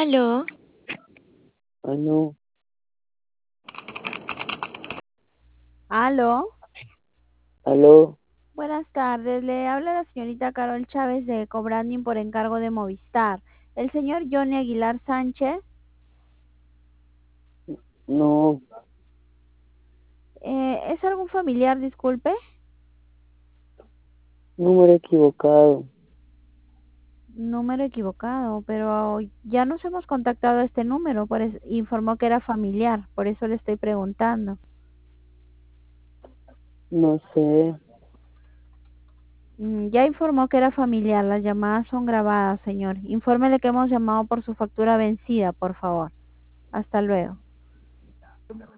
Aló, Aló, Aló, aló, buenas tardes. Le habla la señorita Carol Chávez de Cobranding por encargo de Movistar. El señor Johnny Aguilar Sánchez, no, ¿es algún familiar? Disculpe. número equivocado. Número equivocado, pero ya nos hemos contactado a este número, informó que era familiar, por eso le estoy preguntando. No sé, Ya informó que era familiar, las llamadas son grabadas, señor. Infórmele que hemos llamado por su factura vencida, por favor. Hasta luego.